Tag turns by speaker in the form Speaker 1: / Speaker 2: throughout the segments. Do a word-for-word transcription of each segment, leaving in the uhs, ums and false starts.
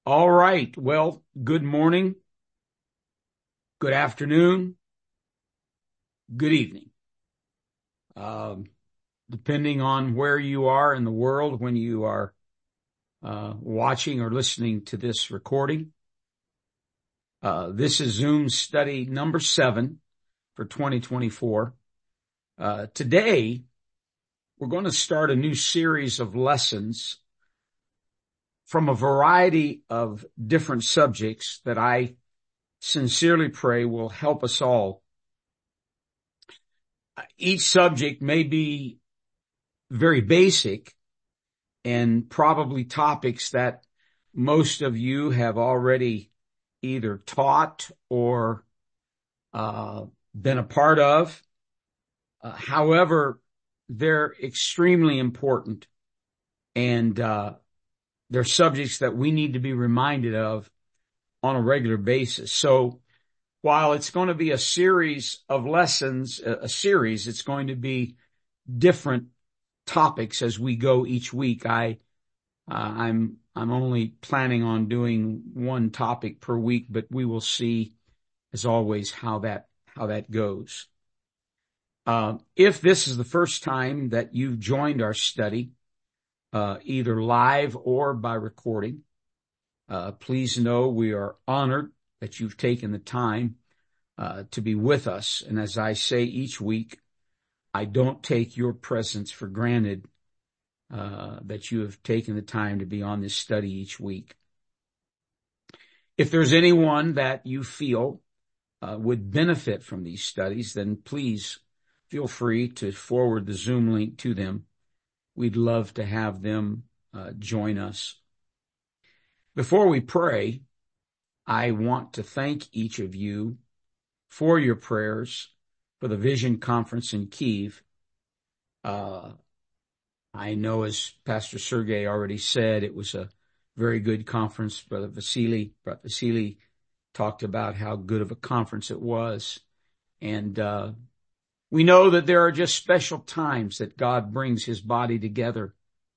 Speaker 1: All right. Well, good morning, good afternoon, good evening. Um, depending on where you are in the world when you are uh, watching or listening to this recording. Uh, this is Zoom study number seven for twenty twenty-four. Uh, today, we're going to start a new series of lessons from a variety of different subjects that I sincerely pray will help us all. Each subject may be very basic and probably topics that most of you have already either taught or uh, been a part of. Uh, however, they're extremely important, and uh, they're subjects that we need to be reminded of on a regular basis. So while it's going to be a series of lessons, a, a series, it's going to be different topics as we go each week. I, uh, I'm, I'm only planning on doing one topic per week, but we will see, as always, how that, how that goes. Uh, if this is the first time that you've joined our study, uh, either live or by recording, uh, please know we are honored that you've taken the time, uh, to be with us. And as I say each week, I don't take your presence for granted, uh, that you have taken the time to be on this study each week. If there's anyone that you feel uh, would benefit from these studies, then please feel free to forward the Zoom link to them. We'd love to have them uh, join us. Before we pray, I want to thank each of you for your prayers for the Vision Conference in Kyiv. Uh, I know, as Pastor Sergey already said, it was a very good conference. Brother Vasily, Brother Vasily talked about how good of a conference it was. And uh, we know that there are just special times that God brings his body together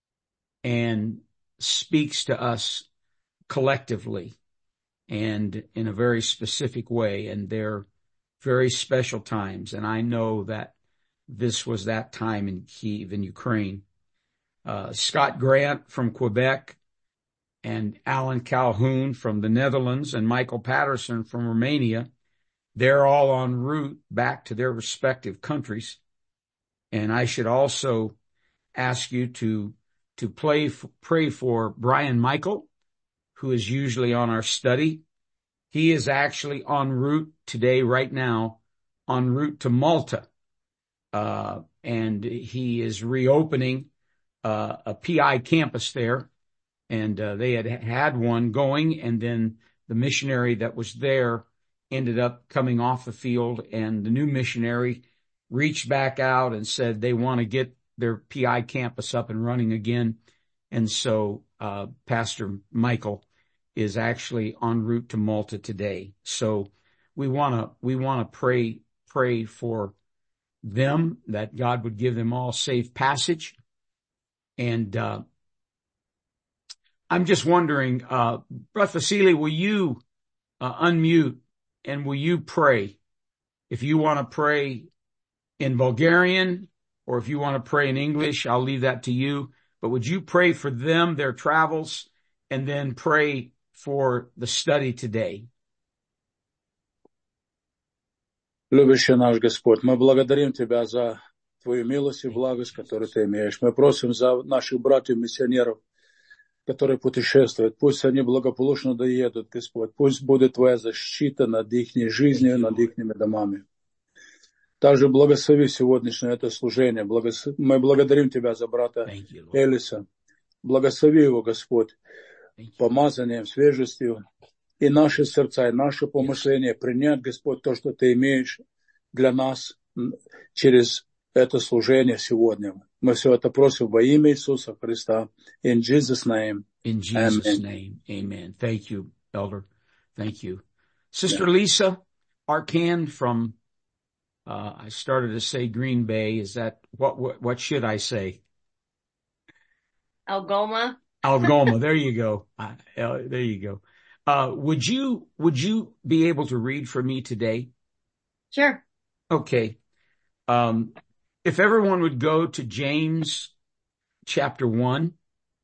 Speaker 1: and speaks to us collectively and in a very specific way. And they're very special times. And I know that this was that time in Kyiv, in Ukraine. Uh, Scott Grant from Quebec and Alan Calhoun from the Netherlands and Michael Patterson from Romania, they're all en route back to their respective countries. And I should also ask you to, to play, pray for Brian Michael, who is usually on our study. He is actually en route today, right now, en route to Malta. Uh, and he is reopening Uh, a P I campus there, and uh, they had had one going, and then the missionary that was there ended up coming off the field, and the new missionary reached back out and said they want to get their P I campus up and running again. And so uh, Pastor Michael is actually en route to Malta today. So we want to we want to pray pray for them, that God would give them all safe passage. And uh, I'm just wondering, uh, Brother Vasily, will you uh, unmute and will you pray? If you want to pray in Bulgarian or if you want to pray in English, I'll leave that to you. But would you pray for them, their travels, and then pray for the study today?
Speaker 2: Любящий наш Господь, мы благодарим Тебя за Твою милость и благость, которую Ты имеешь. Мы просим за наших братьев-миссионеров, которые путешествуют. Пусть они благополучно доедут, Господь. Пусть будет Твоя защита над их жизнью, над их домами. Также благослови сегодняшнее это служение. Благослови... Мы благодарим Тебя за брата Элиса. Благослови его, Господь, помазанием, свежестью. И наши сердца, и наши помышления принять, Господь, то, что Ты имеешь для нас через это служение сегодня. Мы все это просим во имя Иисуса Христа. In Jesus' name.
Speaker 1: In Jesus' Amen. name. Amen. Thank you, Elder. Thank you. Sister yeah. Lisa Arcan from, uh, I started to say Green Bay. Is that, what, what, what should I say?
Speaker 3: Algoma.
Speaker 1: Algoma. There you go. Uh, there you go. Uh, would you, would you be able to read for me today?
Speaker 3: Sure.
Speaker 1: Okay. Um, if everyone would go to James chapter one,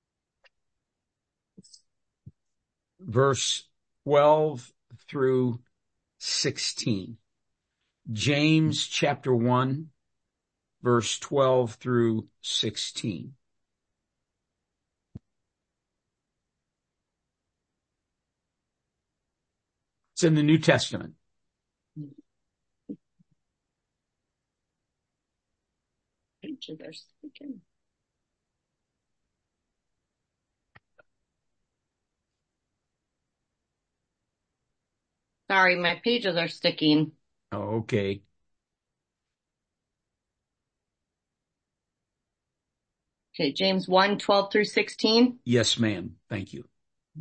Speaker 1: verse twelve through sixteen. James chapter one, verse twelve through sixteen. It's in the New Testament.
Speaker 3: Pages are speaking. Sorry, my pages are sticking.
Speaker 1: Oh, okay.
Speaker 3: Okay, James one, twelve through sixteen.
Speaker 1: Yes, ma'am. Thank you.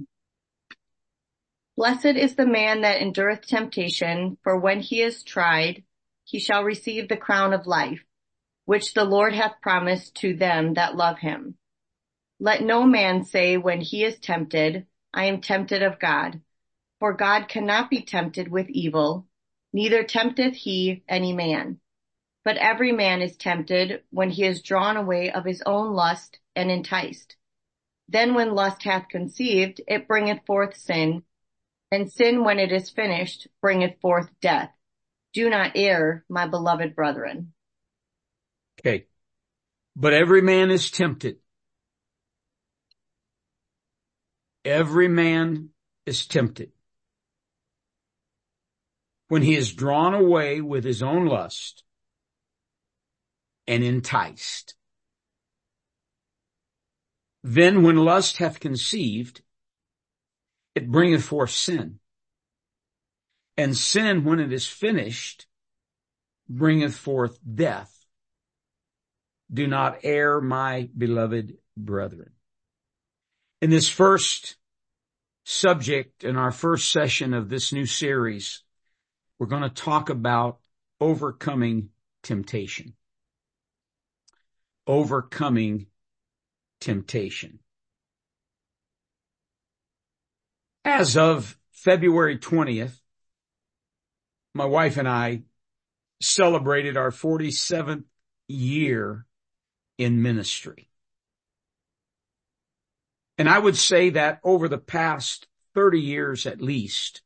Speaker 3: Blessed is the man that endureth temptation, for when he is tried, he shall receive the crown of life, which the Lord hath promised to them that love him. Let no man say when he is tempted, I am tempted of God. For God cannot be tempted with evil, neither tempteth he any man. But every man is tempted when he is drawn away of his own lust and enticed. Then when lust hath conceived, it bringeth forth sin, and sin, when it is finished, bringeth forth death. Do not err, my beloved brethren.
Speaker 1: Okay. But every man is tempted. Every man is tempted when he is drawn away with his own lust and enticed. Then when lust hath conceived, it bringeth forth sin. And sin, when it is finished, bringeth forth death. Do not err, my beloved brethren. In this first subject, in our first session of this new series, we're going to talk about overcoming temptation. Overcoming temptation. As of February twentieth, my wife and I celebrated our forty-seventh year in ministry. And I would say that over the past thirty years at least,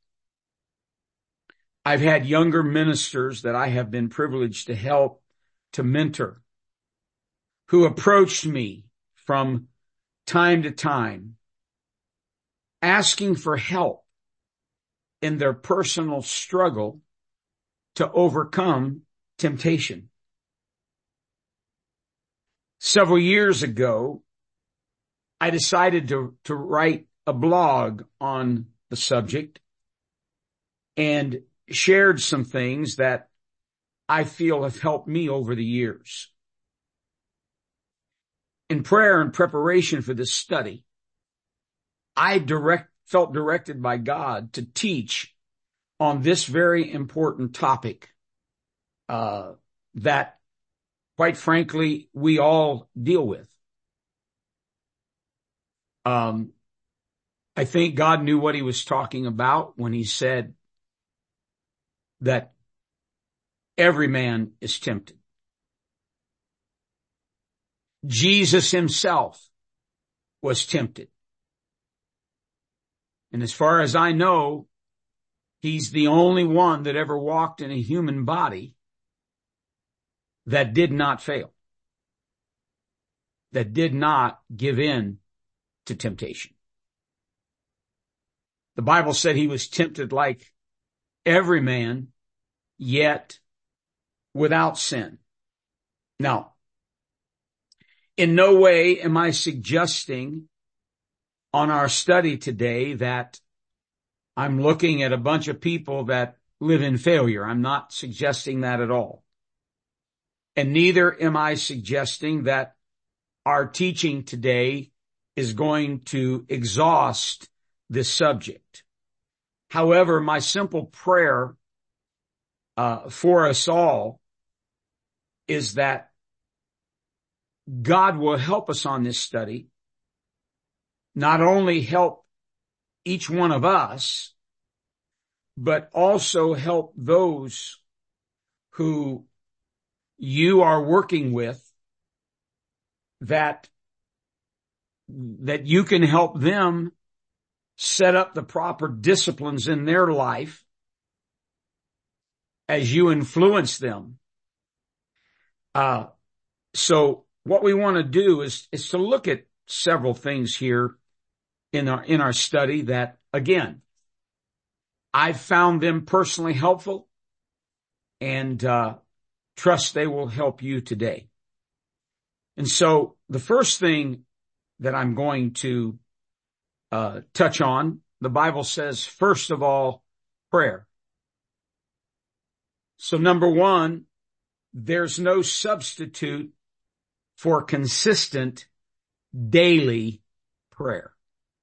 Speaker 1: I've had younger ministers that I have been privileged to help, to mentor, who approached me from time to time, asking for help in their personal struggle to overcome temptation. Several years ago, I decided to, to write a blog on the subject and shared some things that I feel have helped me over the years. In prayer and preparation for this study, I direct, felt directed by God to teach on this very important topic, uh, that, quite frankly, we all deal with. Um, I think God knew what he was talking about when he said that every man is tempted. Jesus himself was tempted. And as far as I know, he's the only one that ever walked in a human body that did not fail, that did not give in to temptation. The Bible said he was tempted like every man, yet without sin. Now, in no way am I suggesting on our study today that I'm looking at a bunch of people that live in failure. I'm not suggesting that at all. And neither am I suggesting that our teaching today is going to exhaust this subject. However, my simple prayer uh, for us all is that God will help us on this study not only help each one of us, but also help those who you are working with, that, that you can help them set up the proper disciplines in their life as you influence them. Uh, so what we want to do is, is to look at several things here in our, in our study that, again, I've found them personally helpful, and, uh, trust they will help you today. And so the first thing that I'm going to, uh, touch on, the Bible says, first of all, prayer. So number one, there's no substitute for consistent daily prayer.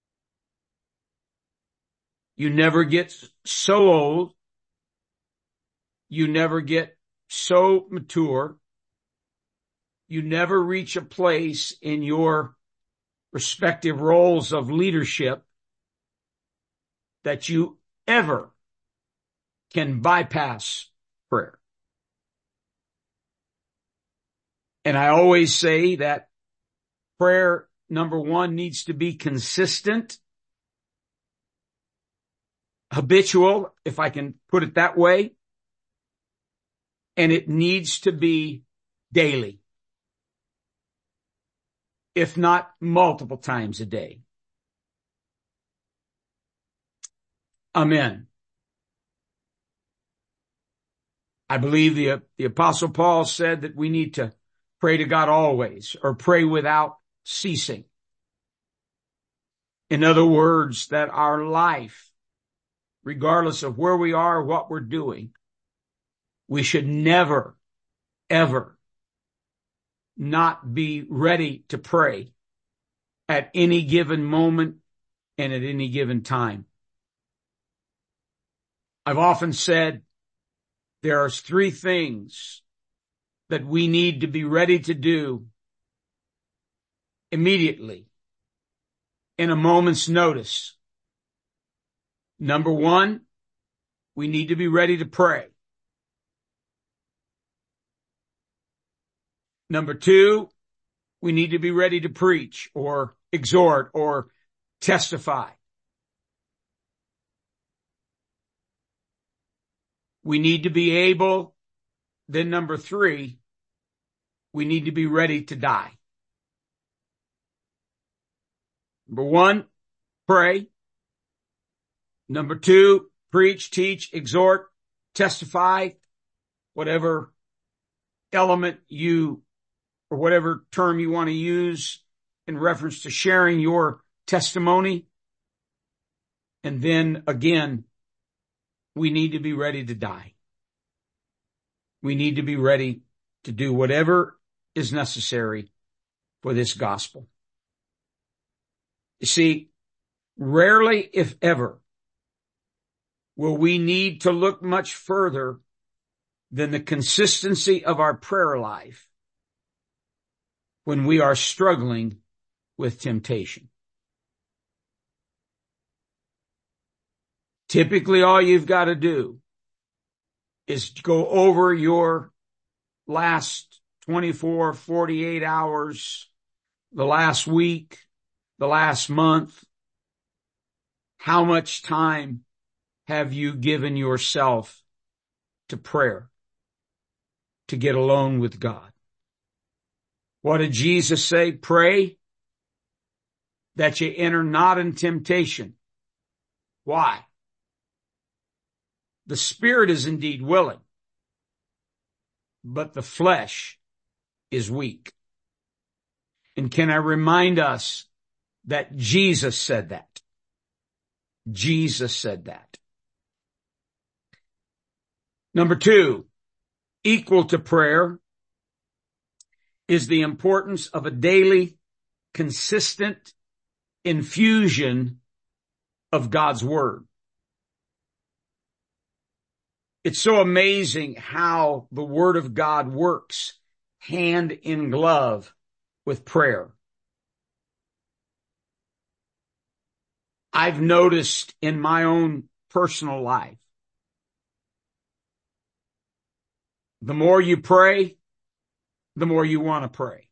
Speaker 1: You never get so old. You never get so mature. You never reach a place in your respective roles of leadership that you ever can bypass prayer. And I always say that prayer, number one, needs to be consistent, habitual, if I can put it that way, and it needs to be daily, if not multiple times a day. Amen. I believe the, the Apostle Paul said that we need to pray to God always, or pray without ceasing. In other words, that our life, regardless of where we are, what we're doing, we should never, ever not be ready to pray at any given moment and at any given time. I've often said there are three things that we need to be ready to do immediately, in a moment's notice. Number one, we need to be ready to pray. Number two, we need to be ready to preach or exhort or testify. We need to be able, then number three, we need to be ready to die. Number one, pray. Number two, preach, teach, exhort, testify, whatever element you, or whatever term you want to use in reference to sharing your testimony. And then again, we need to be ready to die. We need to be ready to do whatever is necessary for this gospel. You see, rarely, if ever, will we need to look much further than the consistency of our prayer life when we are struggling with temptation. Typically, all you've got to do is go over your last twenty-four, forty-eight hours, the last week, the last month. How much time have you given yourself to prayer, to get alone with God? What did Jesus say? Pray that you enter not in temptation. Why? The spirit is indeed willing, but the flesh is weak. And can I remind us that Jesus said that? Jesus said that. Number two, equal to prayer is the importance of a daily, consistent infusion of God's Word. It's so amazing how the Word of God works hand in glove with prayer. I've noticed in my own personal life, the more you pray, the more you want to pray.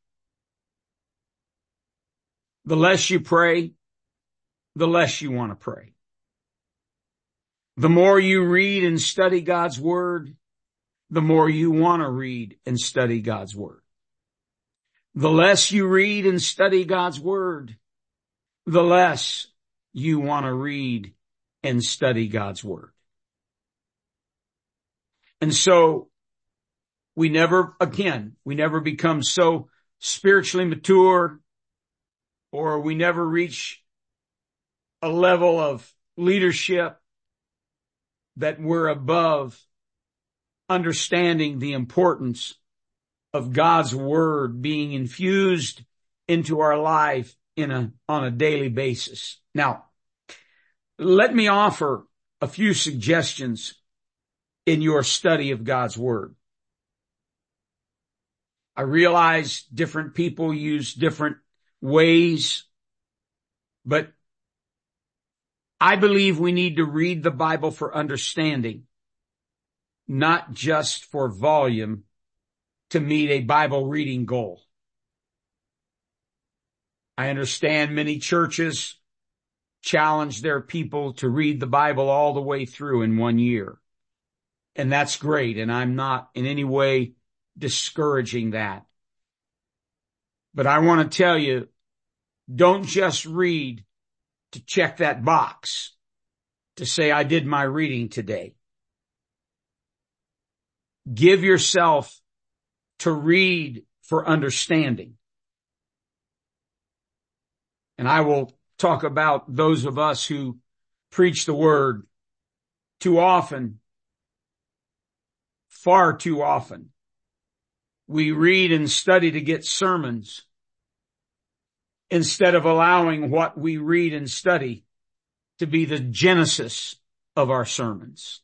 Speaker 1: The less you pray, the less you want to pray. The more you read and study God's word, the more you want to read and study God's word. The less you read and study God's word, the less you want to read and study God's word. And so we never, again, we never become so spiritually mature, or we never reach a level of leadership that we're above understanding the importance of God's word being infused into our life in a, on a daily basis. Now, let me offer a few suggestions in your study of God's word. I realize different people use different ways, but I believe we need to read the Bible for understanding, not just for volume to meet a Bible reading goal. I understand many churches challenge their people to read the Bible all the way through in one year. And that's great, and I'm not in any way discouraging that. But I want to tell you, don't just read to check that box to say, I did my reading today. Give yourself to read for understanding. And I will talk about those of us who preach the word too often, far too often. We read and study to get sermons instead of allowing what we read and study to be the genesis of our sermons.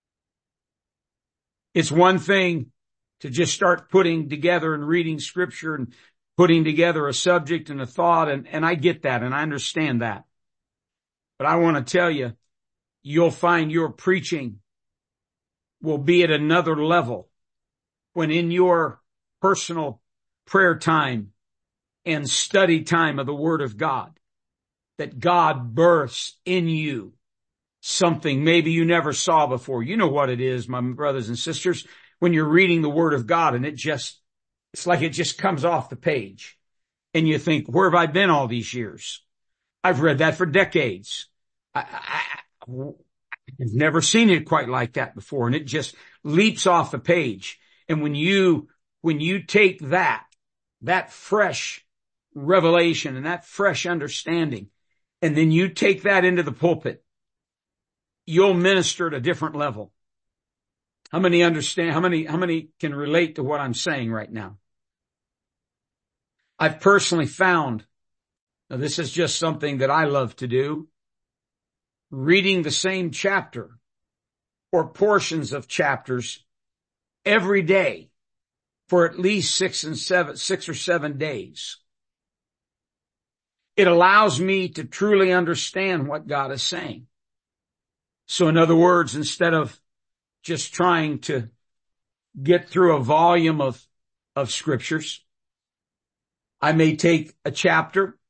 Speaker 1: It's one thing to just start putting together and reading scripture and putting together a subject and a thought, and, and I get that and I understand that. But I want to tell you, you'll find your preaching will be at another level when in your personal prayer time and study time of the Word of God, that God births in you something maybe you never saw before. You know what it is, my brothers and sisters, when you're reading the Word of God and it just, it's like it just comes off the page and you think, where have I been all these years? I've read that for decades. I, I, I've never seen it quite like that before, and it just leaps off the page. And when you, when you take that, that fresh revelation and that fresh understanding, and then you take that into the pulpit, you'll minister at a different level. How many understand, how many, how many can relate to what I'm saying right now? I've personally found, now this is just something that I love to do, reading the same chapter or portions of chapters every day for at least six and seven, six or seven days. It allows me to truly understand what God is saying. So in other words, instead of just trying to get through a volume of, of scriptures, I may take a chapter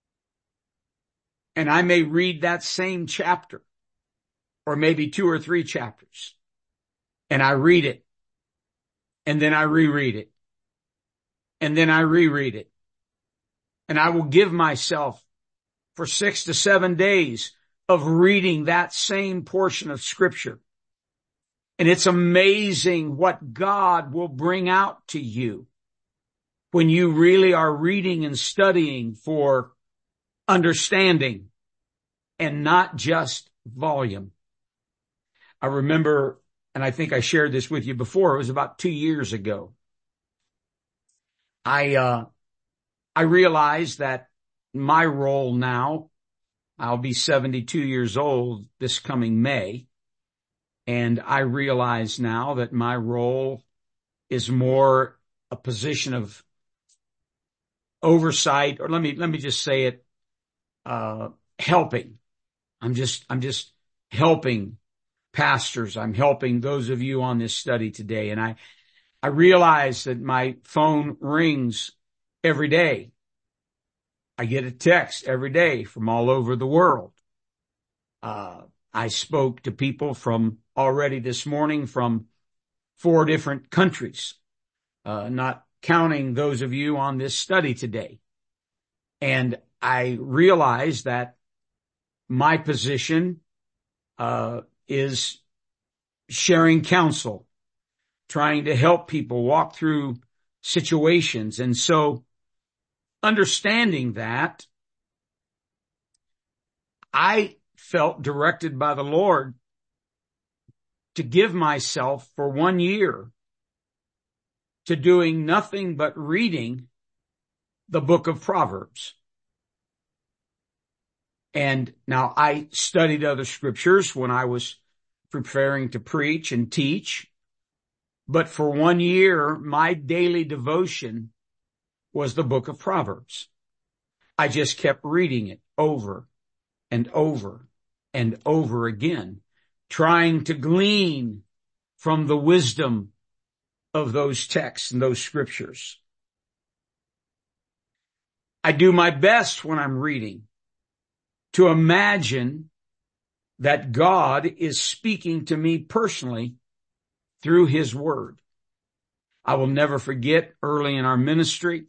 Speaker 1: and I may read that same chapter, or maybe two or three chapters, and I read it, and then I reread it, and then I reread it. And I will give myself for six to seven days of reading that same portion of scripture. And it's amazing what God will bring out to you when you really are reading and studying for understanding and not just volume. I remember, and I think I shared this with you before, it was about two years ago. I, uh, I realized that my role now, I'll be seventy-two years old this coming May, and I realize now that my role is more a position of oversight, or let me, let me just say it, uh, helping, I'm just, I'm just helping pastors. I'm helping those of you on this study today. And I, I realize that my phone rings every day. I get a text every day from all over the world. Uh, I spoke to people from already this morning from four different countries, uh, not counting those of you on this study today. And I realize that my position, uh, is sharing counsel, trying to help people walk through situations. And so understanding that, I felt directed by the Lord to give myself for one year to doing nothing but reading the book of Proverbs. And now I studied other scriptures when I was preparing to preach and teach, but for one year, my daily devotion was the book of Proverbs. I just kept reading it over and over and over again, trying to glean from the wisdom of those texts and those scriptures. I do my best when I'm reading to imagine that God is speaking to me personally through his word. I will never forget early in our ministry,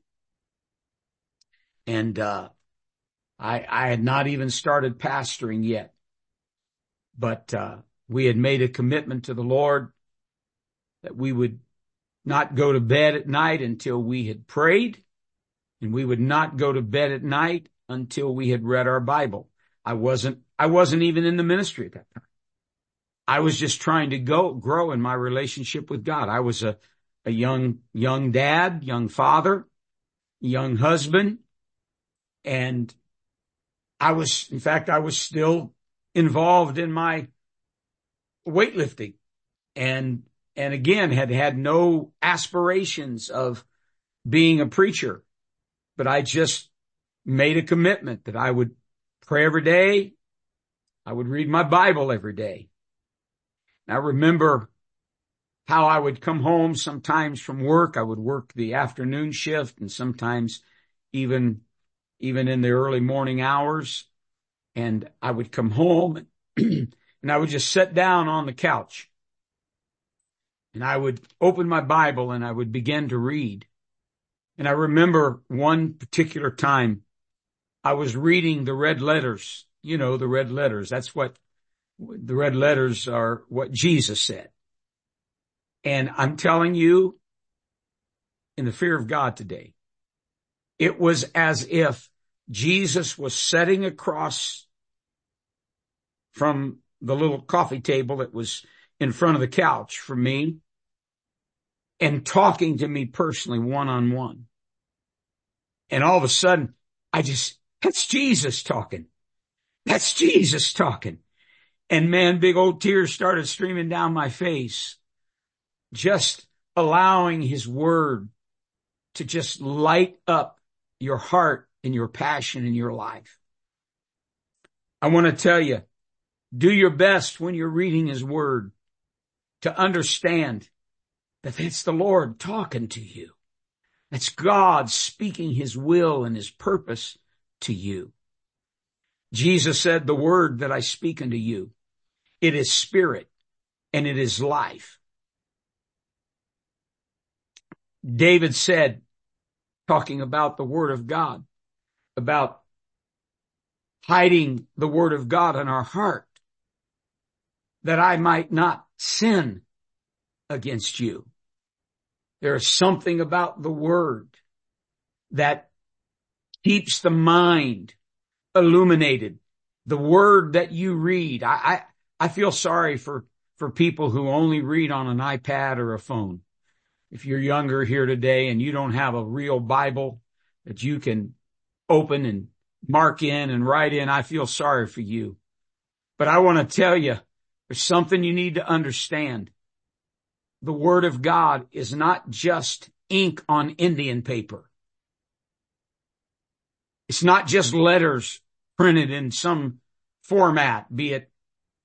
Speaker 1: and uh I, I had not even started pastoring yet, but uh we had made a commitment to the Lord that we would not go to bed at night until we had prayed, and we would not go to bed at night until we had read our Bible. I wasn't, I wasn't even in the ministry at that time. I was just trying to go, grow in my relationship with God. I was a, a young, young dad, young father, young husband, and I was, in fact, I was still involved in my weightlifting, and, and again, had had no aspirations of being a preacher, but I just made a commitment that I would pray every day. I would read my Bible every day. I remember how I would come home sometimes from work. I would work the afternoon shift, and sometimes even, even in the early morning hours. And I would come home and I would just sit down on the couch, and I would open my Bible and I would begin to read. And I remember one particular time I was reading the red letters. You know, the red letters. That's what the red letters are, what Jesus said. And I'm telling you, in the fear of God today, it was as if Jesus was sitting across from the little coffee table that was in front of the couch for me and talking to me personally one-on-one. And all of a sudden, I just, that's Jesus talking. That's Jesus talking. And man, big old tears started streaming down my face, just allowing his word to just light up your heart and your passion in your life. I want to tell you, do your best when you're reading his word to understand that it's the Lord talking to you. It's God speaking his will and his purpose to you. Jesus said, the word that I speak unto you, it is spirit and it is life. David said, talking about the word of God, about hiding the word of God in our heart, that I might not sin against you. There is something about the word that keeps the mind illuminated. The word that you read. I, I, I feel sorry for, for people who only read on an iPad or a phone. If you're younger here today and you don't have a real Bible that you can open and mark in and write in, I feel sorry for you. But I want to tell you, there's something you need to understand. The word of God is not just ink on Indian paper. It's not just letters printed in some format, be it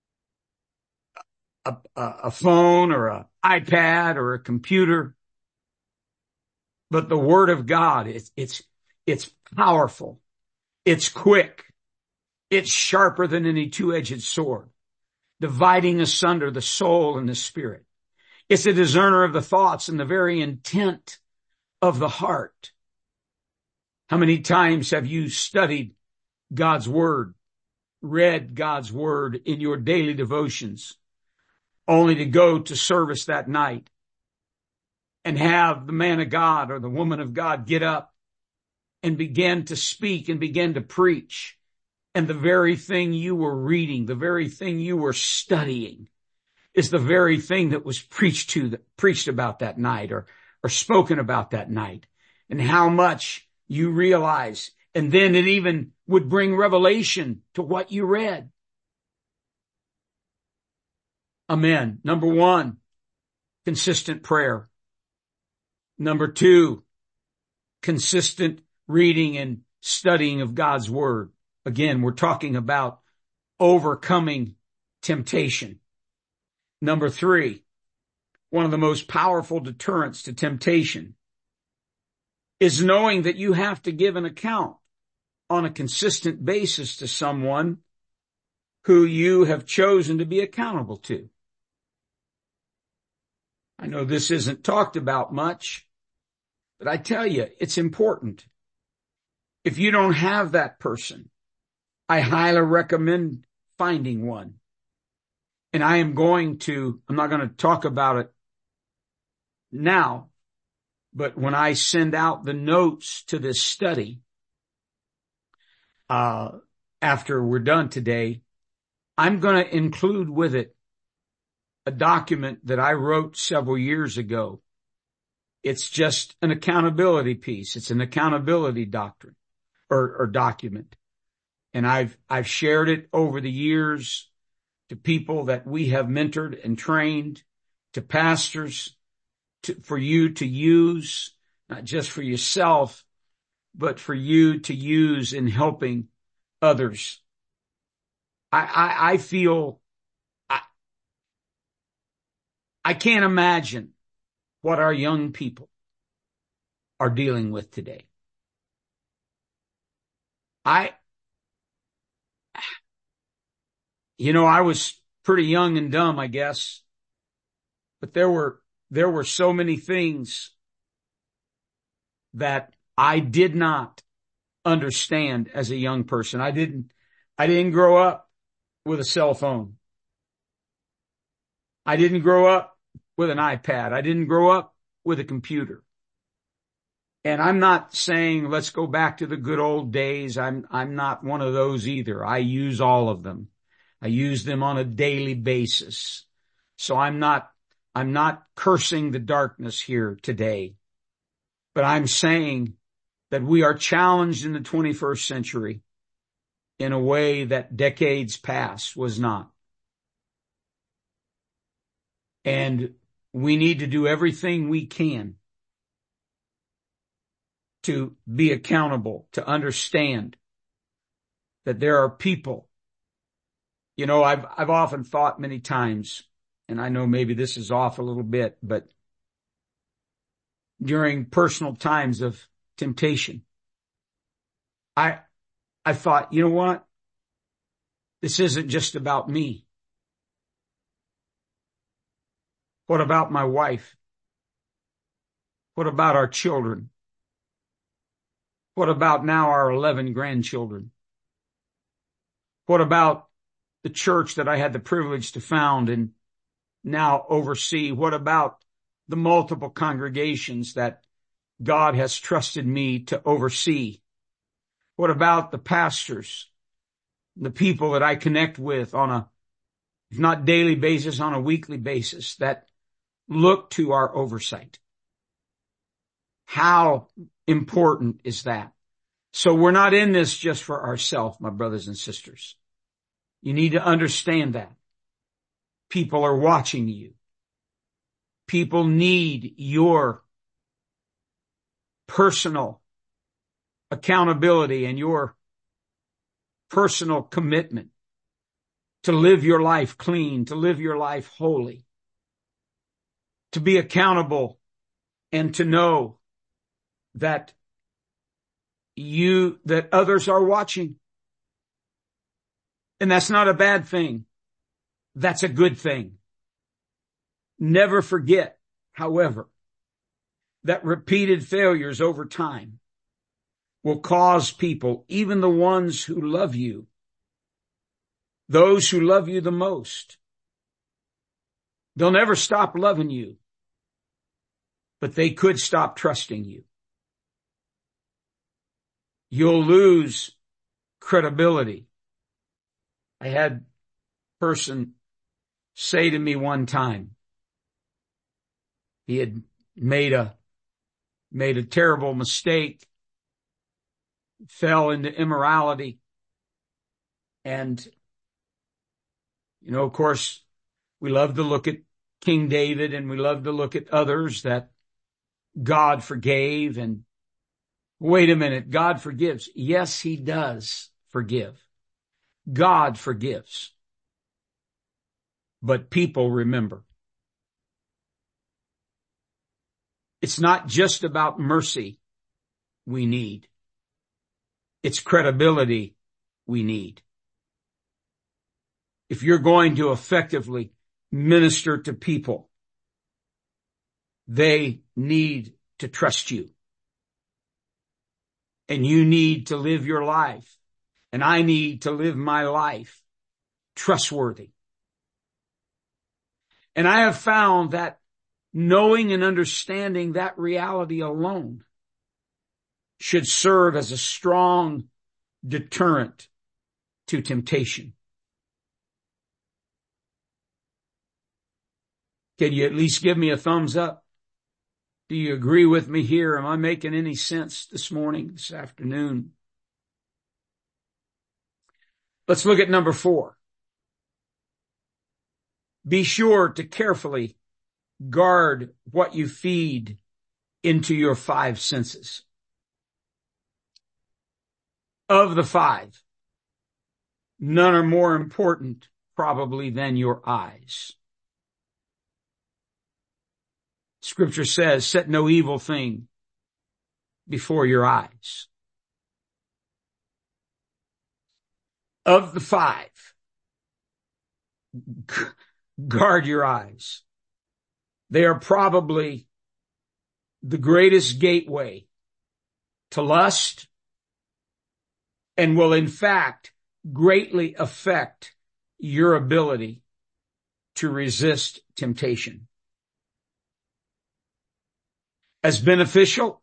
Speaker 1: a, a, a phone or an iPad or a computer. But the Word of God, it's, it's, it's powerful. It's quick. It's sharper than any two-edged sword, dividing asunder the soul and the spirit. It's a discerner of the thoughts and the very intent of the heart. How many times have you studied God's Word, read God's Word in your daily devotions, only to go to service that night and have the man of God or the woman of God get up and begin to speak and begin to preach, and the very thing you were reading, the very thing you were studying is the very thing that was preached to, preached about that night or, or spoken about that night, and how much you realize. And then it even would bring revelation to what you read. Amen. Number one, consistent prayer. Number two, consistent reading and studying of God's Word. Again, we're talking about overcoming temptation. Number three, one of the most powerful deterrents to temptation is knowing that you have to give an account on a consistent basis to someone who you have chosen to be accountable to. I know this isn't talked about much, but I tell you, it's important. If you don't have that person, I highly recommend finding one. And I am going to, I'm not going to talk about it now, but when I send out the notes to this study, uh, after we're done today, I'm going to include with it a document that I wrote several years ago. It's just an accountability piece. It's an accountability doctrine or, or document. And I've, I've shared it over the years to people that we have mentored and trained, to pastors, to, for you to use, not just for yourself, but for you to use in helping others. I, I, I feel, I, I can't imagine what our young people are dealing with today. I, you know, I was pretty young and dumb, I guess, but there were, there were so many things that I did not understand as a young person. I didn't, I didn't grow up with a cell phone. I didn't grow up with an iPad. I didn't grow up with a computer. And I'm not saying let's go back to the good old days. I'm, I'm not one of those either. I use all of them. I use them on a daily basis. So I'm not, I'm not cursing the darkness here today, but I'm saying that we are challenged in the twenty-first century in a way that decades past was not. And we need to do everything we can to be accountable, to understand that there are people. You know, I've, I've often thought many times, and I know maybe this is off a little bit, but during personal times of temptation, I, I thought, you know what? This isn't just about me. What about my wife? What about our children? What about now our eleven grandchildren? What about the church that I had the privilege to found and now oversee? What about the multiple congregations that God has trusted me to oversee? What about the pastors, the people that I connect with on a, if not daily basis, on a weekly basis that look to our oversight? How important is that? So we're not in this just for ourselves, my brothers and sisters. You need to understand that. People are watching you. People need your personal accountability and your personal commitment to live your life clean, to live your life holy, to be accountable, and to know that you, that others are watching. And that's not a bad thing. That's a good thing. Never forget, however, that repeated failures over time will cause people, even the ones who love you, those who love you the most, they'll never stop loving you, but they could stop trusting you. You'll lose credibility. I had a person say to me one time, he had made a, made a terrible mistake, fell into immorality. And, you know, of course, we love to look at King David and we love to look at others that God forgave. And wait a minute, God forgives. Yes, he does forgive. God forgives. But people remember. It's not just about mercy we need. It's credibility we need. If you're going to effectively minister to people, they need to trust you. And you need to live your life. And I need to live my life trustworthy. And I have found that knowing and understanding that reality alone should serve as a strong deterrent to temptation. Can you at least give me a thumbs up? Do you agree with me here? Am I making any sense this morning, this afternoon? Let's look at number four. Be sure to carefully guard what you feed into your five senses. Of the five, none are more important probably than your eyes. Scripture says, set no evil thing before your eyes. Of the five, guard your eyes. They are probably the greatest gateway to lust and will in fact greatly affect your ability to resist temptation. As beneficial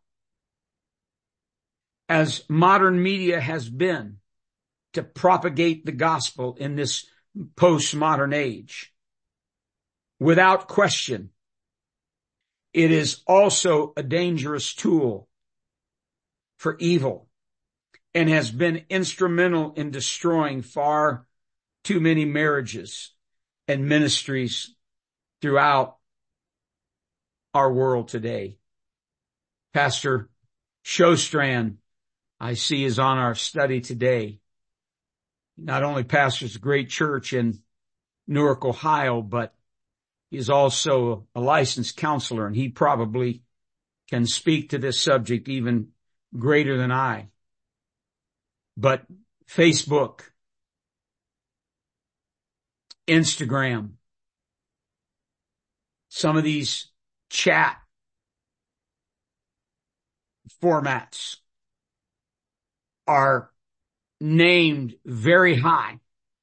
Speaker 1: as modern media has been to propagate the gospel in this postmodern age, without question, it is also a dangerous tool for evil and has been instrumental in destroying far too many marriages and ministries throughout our world today. Pastor Shostrand, I see, is on our study today. Not only pastors a great church in Newark, Ohio, but he's also a licensed counselor, and he probably can speak to this subject even greater than I. But Facebook, Instagram, some of these chat formats are named very high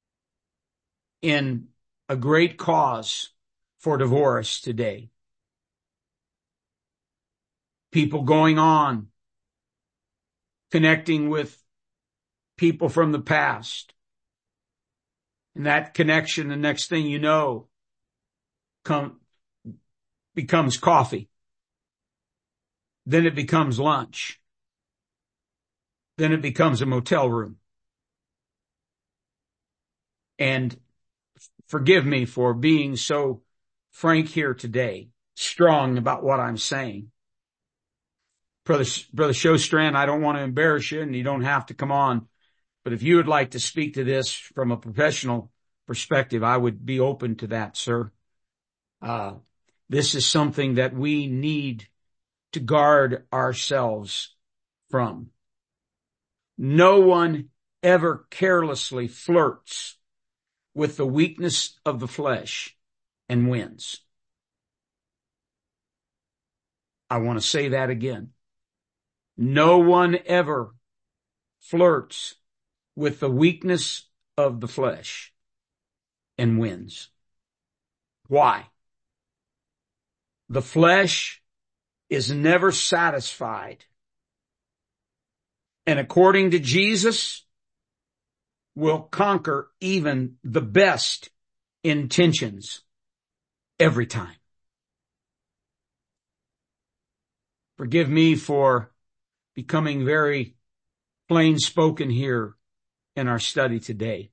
Speaker 1: in a great cause for divorce today. People going on, connecting with people from the past. And that connection, the next thing you know, come, becomes coffee. Then it becomes lunch. Then it becomes a motel room. And forgive me for being so frank here today, strong about what I'm saying. Brother, Brother Shostrand, I don't want to embarrass you, and you don't have to come on. But if you would like to speak to this from a professional perspective, I would be open to that, sir. Uh, this is something that we need to guard ourselves from. No one ever carelessly flirts with the weakness of the flesh and wins. I want to say that again. No one ever flirts with the weakness of the flesh and wins. Why? The flesh is never satisfied. And according to Jesus, will conquer even the best intentions every time. Forgive me for becoming very plain spoken here in our study today.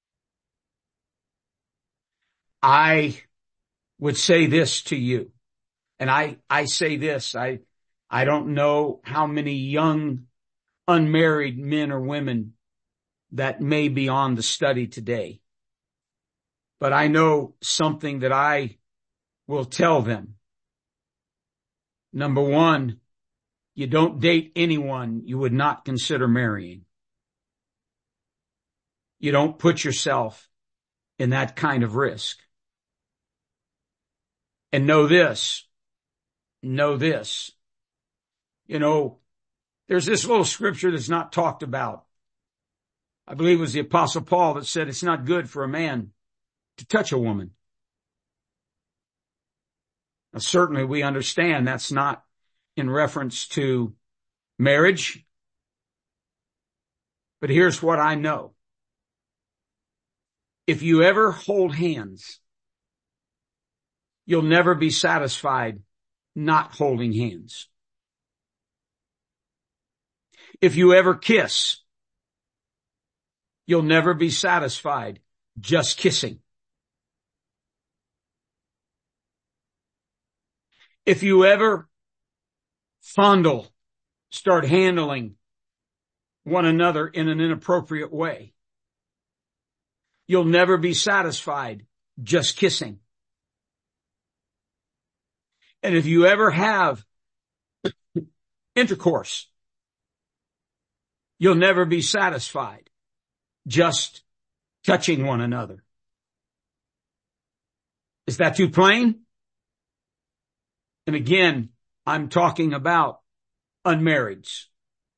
Speaker 1: I would say this to you, and I, I say this, I, I don't know how many young unmarried men or women that may be on the study today, but I know something that I will tell them. Number one, you don't date anyone you would not consider marrying. You don't put yourself in that kind of risk. And know this, know this, you know, there's this little scripture that's not talked about. I believe it was the Apostle Paul that said it's not good for a man to touch a woman. Now, certainly we understand that's not in reference to marriage. But here's what I know. If you ever hold hands, you'll never be satisfied not holding hands. If you ever kiss, you'll never be satisfied just kissing. If you ever fondle, start handling one another in an inappropriate way, you'll never be satisfied just kissing. And if you ever have intercourse, you'll never be satisfied just touching one another. Is that too plain? And again, I'm talking about unmarrieds.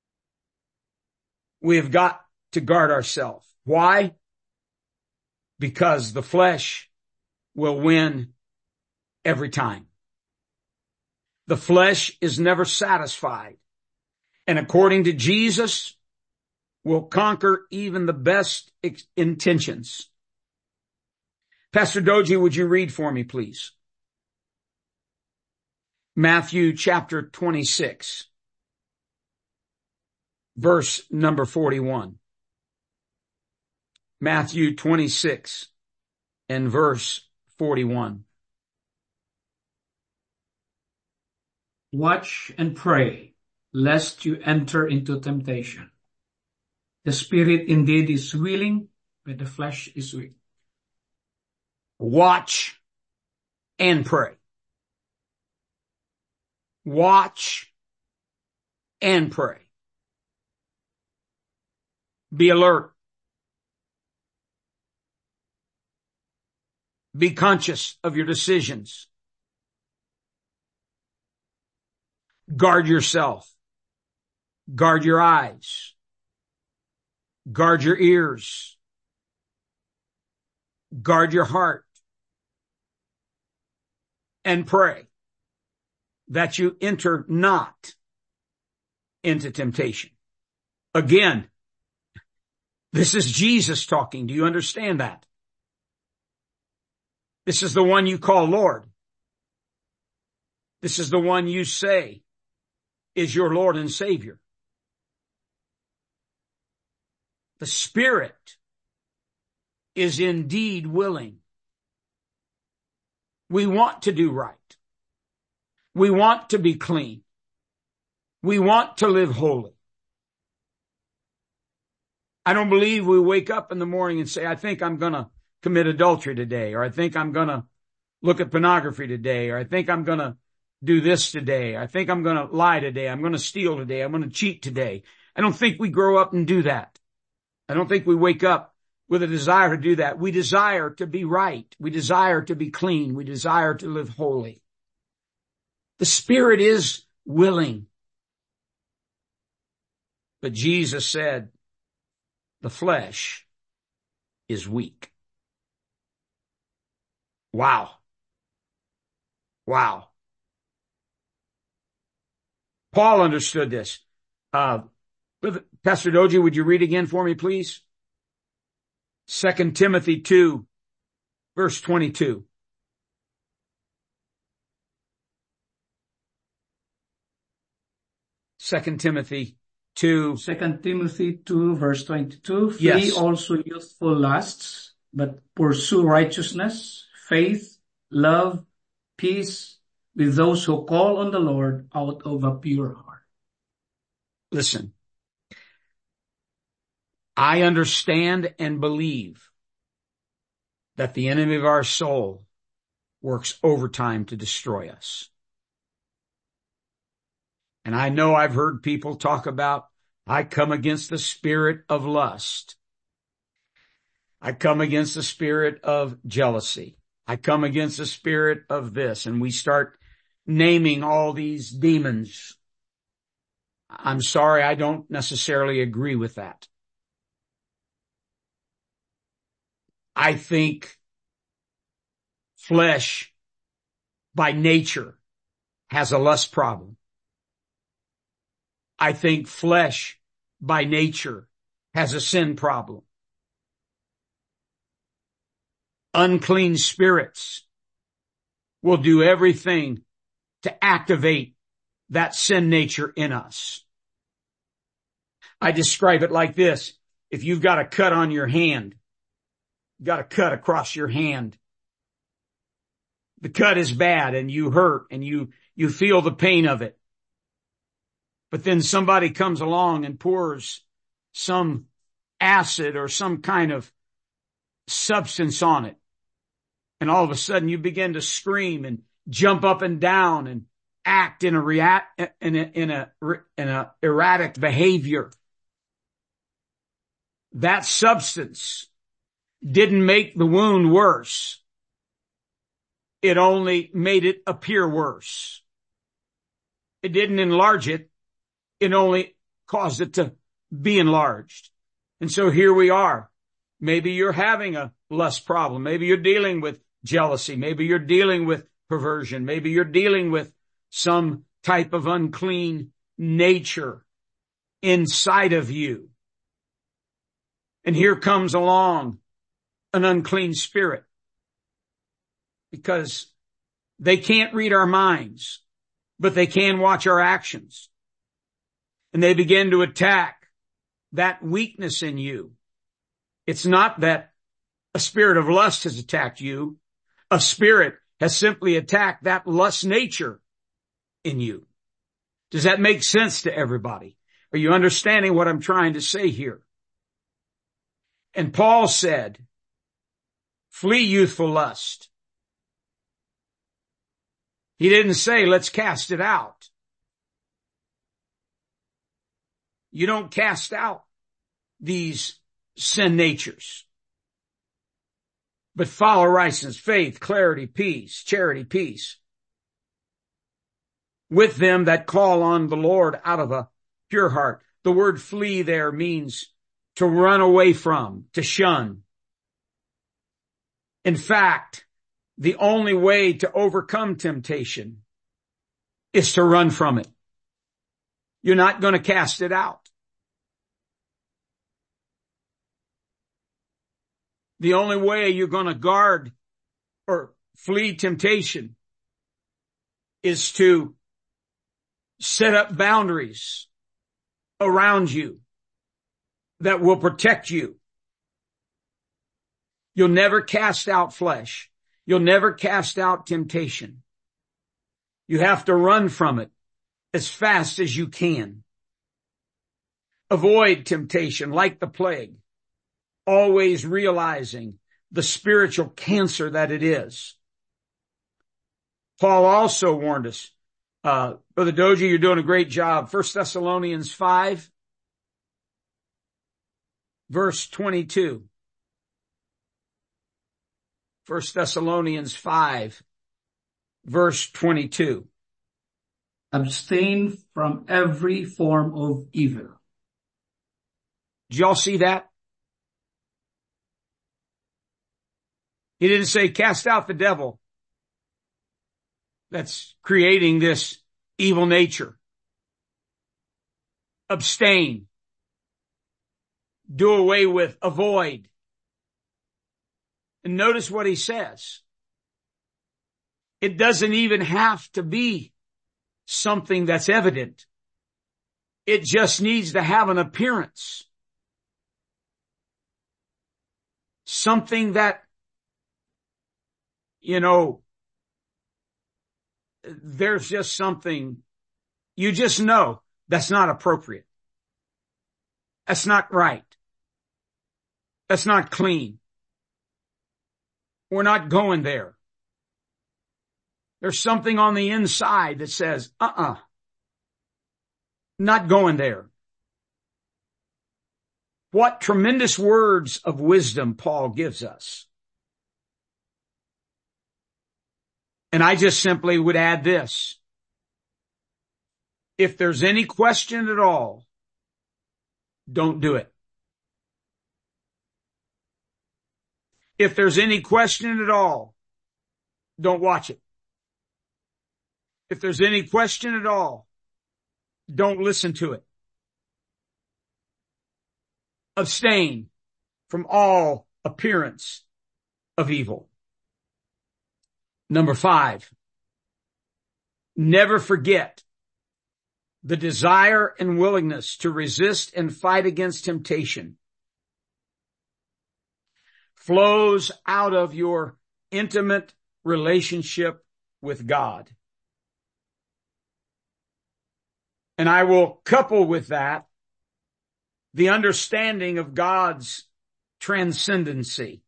Speaker 1: We have got to guard ourselves. Why? Because the flesh will win every time. The flesh is never satisfied. And according to Jesus, will conquer even the best intentions. Pastor Doji, would you read for me, please? Matthew chapter twenty-six, verse number forty-one. Matthew twenty-six and verse forty-one.
Speaker 4: Watch and pray, lest you enter into temptation. The spirit indeed is willing, but the flesh is weak.
Speaker 1: Watch and pray. Watch and pray. Be alert. Be conscious of your decisions. Guard yourself. Guard your eyes. Guard your ears. Guard your heart. And pray that you enter not into temptation. Again, this is Jesus talking. Do you understand that? This is the one you call Lord. This is the one you say is your Lord and Savior. The Spirit is indeed willing. We want to do right. We want to be clean. We want to live holy. I don't believe we wake up in the morning and say, I think I'm going to commit adultery today, or I think I'm going to look at pornography today, or I think I'm going to do this today. I think I'm going to lie today. I'm going to steal today. I'm going to cheat today. I don't think we grow up and do that. I don't think we wake up with a desire to do that. We desire to be right. We desire to be clean. We desire to live holy. The spirit is willing. But Jesus said, the flesh is weak. Wow. Wow. Paul understood this. Uh, Pastor Doji, would you read again for me, please? Second Timothy two, verse twenty-two. Second Timothy two.
Speaker 4: Second Timothy two, verse twenty-two. Flee
Speaker 1: Yes.
Speaker 4: also youthful lusts, but pursue righteousness, faith, love, peace with those who call on the Lord out of a pure heart.
Speaker 1: Listen, I understand and believe that the enemy of our soul works overtime to destroy us. And I know I've heard people talk about, I come against the spirit of lust. I come against the spirit of jealousy. I come against the spirit of this. And we start naming all these demons. I'm sorry, I don't necessarily agree with that. I think flesh by nature has a lust problem. I think flesh by nature has a sin problem. Unclean spirits will do everything to activate that sin nature in us. I describe it like this. If you've got a cut on your hand, you've got a cut across your hand, the cut is bad and you hurt and you, you feel the pain of it. But then somebody comes along and pours some acid or some kind of substance on it. And all of a sudden you begin to scream and jump up and down and act in a react, in a, in a, in a erratic behavior. That substance didn't make the wound worse. It only made it appear worse. It didn't enlarge it. It only caused it to be enlarged. And so here we are. Maybe you're having a lust problem. Maybe you're dealing with jealousy. Maybe you're dealing with perversion. Maybe you're dealing with some type of unclean nature inside of you. And here comes along an unclean spirit, because they can't read our minds, but they can watch our actions. And they begin to attack that weakness in you. It's not that a spirit of lust has attacked you. A spirit has simply attacked that lust nature in you. Does that make sense to everybody? Are you understanding what I'm trying to say here? And Paul said, flee youthful lust. He didn't say, let's cast it out. You don't cast out these sin natures, but follow righteousness, faith, clarity, peace, charity, peace with them that call on the Lord out of a pure heart. The word flee there means to run away from, to shun. In fact, the only way to overcome temptation is to run from it. You're not going to cast it out. The only way you're going to guard or flee temptation is to set up boundaries around you that will protect you. You'll never cast out flesh. You'll never cast out temptation. You have to run from it as fast as you can. Avoid temptation like the plague, always realizing the spiritual cancer that it is. Paul also warned us. Uh, Brother Doji, you're doing a great job. First Thessalonians five, verse twenty-two. First Thessalonians five, verse twenty-two.
Speaker 4: Abstain from every form of evil.
Speaker 1: Did y'all see that? He didn't say cast out the devil that's creating this evil nature. Abstain. Do away with, avoid. And notice what he says. It doesn't even have to be something that's evident. It just needs to have an appearance. Something that, you know, there's just something, you just know that's not appropriate. That's not right. That's not clean. We're not going there. There's something on the inside that says, uh-uh, not going there. What tremendous words of wisdom Paul gives us. And I just simply would add this. If there's any question at all, don't do it. If there's any question at all, don't watch it. If there's any question at all, don't listen to it. Abstain from all appearance of evil. Number five, never forget the desire and willingness to resist and fight against temptation flows out of your intimate relationship with God. And I will couple with that the understanding of God's transcendency.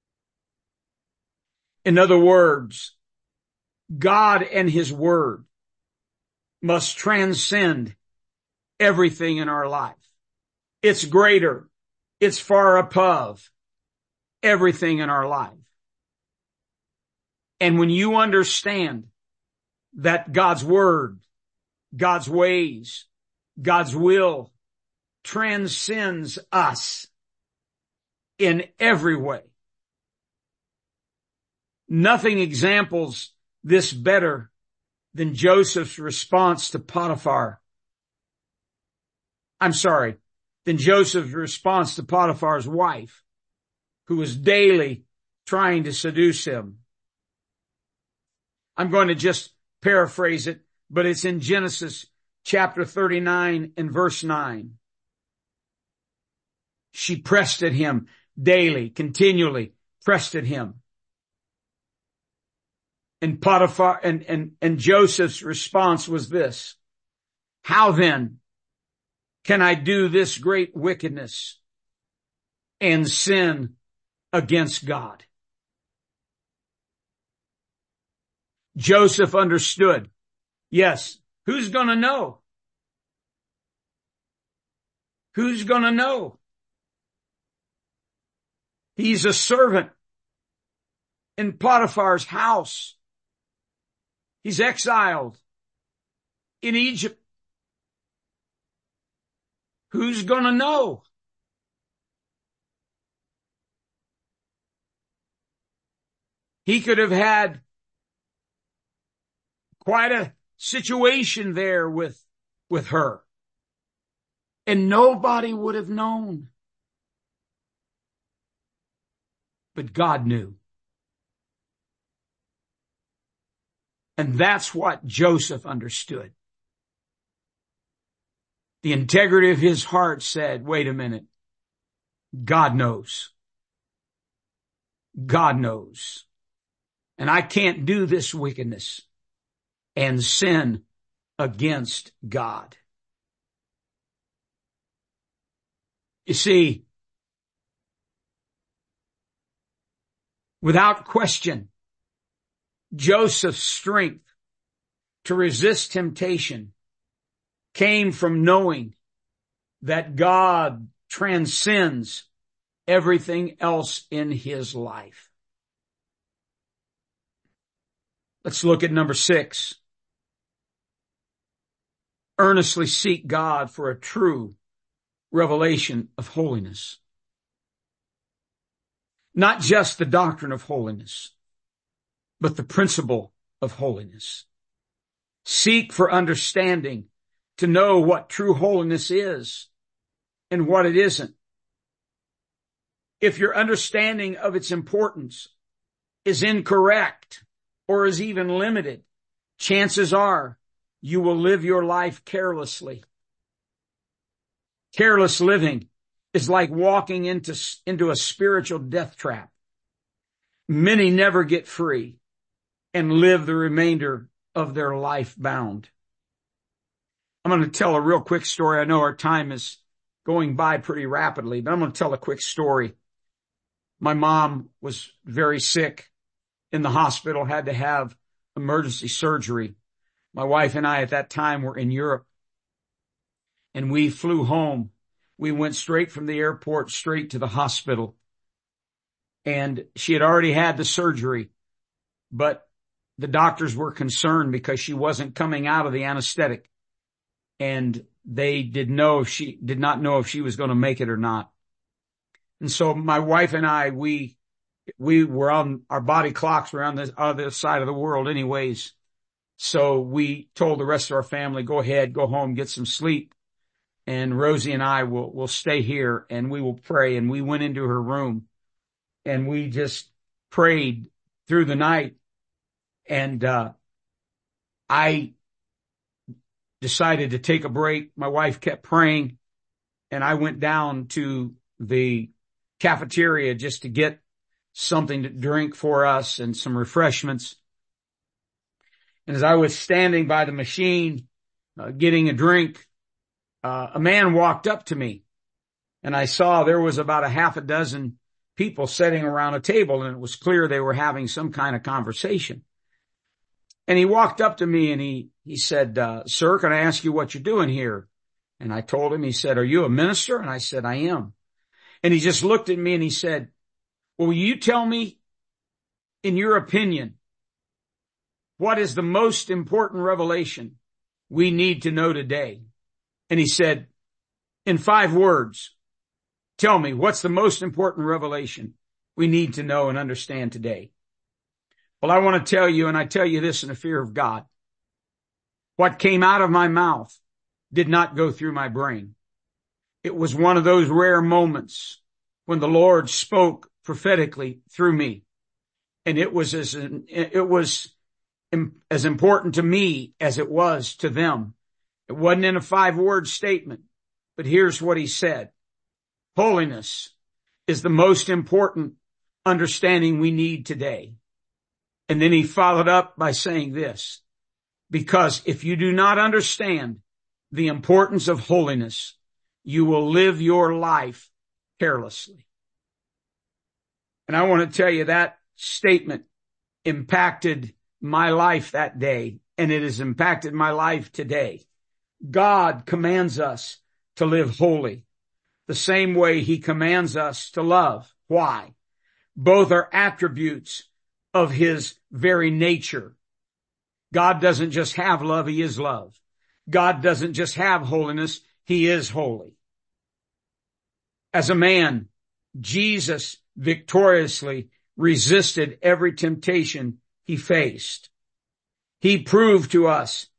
Speaker 1: In other words, God and His Word must transcend everything in our life. It's greater. It's far above everything in our life. And when you understand that God's Word, God's ways, God's will transcends us in every way, nothing examples this better than Joseph's response to Potiphar. I'm sorry, than Joseph's response to Potiphar's wife, who was daily trying to seduce him. I'm going to just paraphrase it, but it's in Genesis chapter thirty-nine and verse nine. She pressed at him daily, continually pressed at him. And Potiphar and, and, and Joseph's response was this: how then can I do this great wickedness and sin against God? Joseph understood. Yes. Who's going to know? Who's going to know? He's a servant in Potiphar's house. He's exiled in Egypt. Who's going to know? He could have had quite a situation there with, with her, and nobody would have known. But God knew. And that's what Joseph understood. The integrity of his heart said, wait a minute. God knows. God knows. And I can't do this wickedness and sin against God. You see, Without question, Joseph's strength to resist temptation came from knowing that God transcends everything else in his life. Let's look at number six. Earnestly seek God for a true revelation of holiness. Not just the doctrine of holiness, but the principle of holiness. Seek for understanding to know what true holiness is and what it isn't. If your understanding of its importance is incorrect or is even limited, chances are you will live your life carelessly. Careless living is like walking into, into a spiritual death trap. Many never get free and live the remainder of their life bound. I'm going to tell a real quick story. I know our time is going by pretty rapidly, but I'm going to tell a quick story. My mom was very sick in the hospital, had to have emergency surgery. My wife and I at that time were in Europe, and we flew home. We went straight from the airport straight to the hospital, and she had already had the surgery, but the doctors were concerned because she wasn't coming out of the anesthetic, and they did know if she did not know if she was going to make it or not. And so my wife and I, we, we were on, our body clocks were on the other side of the world anyways. So we told the rest of our family, go ahead, go home, get some sleep. And Rosie and I will, will stay here and we will pray. And we went into her room and we just prayed through the night. And, uh, I decided to take a break. My wife kept praying and I went down to the cafeteria just to get something to drink for us and some refreshments. And as I was standing by the machine, uh, getting a drink, uh, a man walked up to me and I saw there was about a half a dozen people sitting around a table and it was clear they were having some kind of conversation. And he walked up to me and he, he said, uh, sir, can I ask you what you're doing here? And I told him, he said, are you a minister? And I said, I am. And he just looked at me and he said, well, will you tell me, in your opinion, what is the most important revelation we need to know today? And he said, in five words, tell me what's the most important revelation we need to know and understand today. Well, I want to tell you, and I tell you this in the fear of God, what came out of my mouth did not go through my brain. It was one of those rare moments when the Lord spoke prophetically through me. And it was as, it was as important to me as it was to them. It wasn't in a five-word statement, but here's what he said. Holiness is the most important understanding we need today. And then he followed up by saying this, because if you do not understand the importance of holiness, you will live your life carelessly. And I want to tell you that statement impacted my life that day, and it has impacted my life today. God commands us to live holy the same way he commands us to love. Why? Both are attributes of his very nature. God doesn't just have love, he is love. God doesn't just have holiness, he is holy. As a man, Jesus victoriously resisted every temptation he faced. He proved to us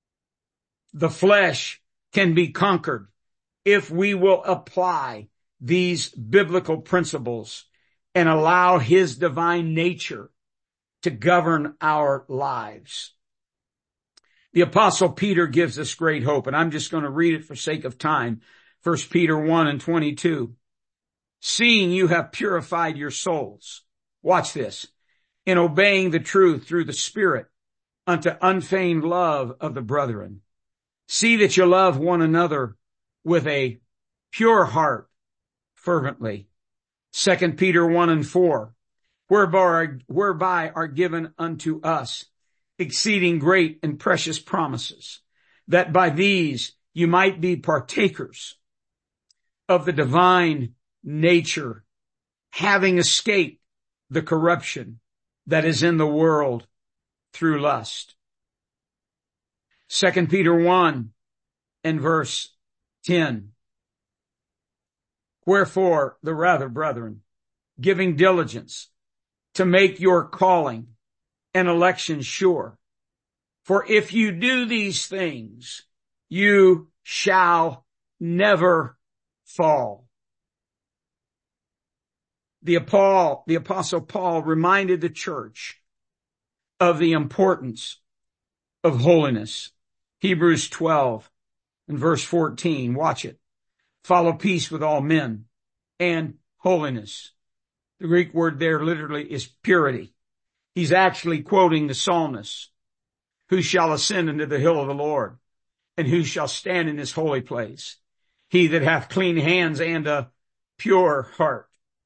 Speaker 1: the flesh can be conquered if we will apply these biblical principles and allow his divine nature to govern our lives. The Apostle Peter gives us great hope, and I'm just going to read it for sake of time. First Peter one and twenty-two. Seeing you have purified your souls, watch this, in obeying the truth through the Spirit unto unfeigned love of the brethren. See that you love one another with a pure heart fervently. Second Peter one and four. whereby, whereby are given unto us exceeding great and precious promises, that by these you might be partakers of the divine nature, having escaped the corruption that is in the world through lust. Second Peter one and verse ten. Wherefore, the rather, brethren, giving diligence to make your calling and election sure. For if you do these things, you shall never fall. The, Paul, the Apostle Paul reminded the church of the importance of holiness. Hebrews twelve and verse fourteen. Watch it. Follow peace with all men and holiness. The Greek word there literally is purity. He's actually quoting the psalmist. Who shall ascend into the hill of the Lord? And who shall stand in his holy place? He that hath clean hands and a pure heart.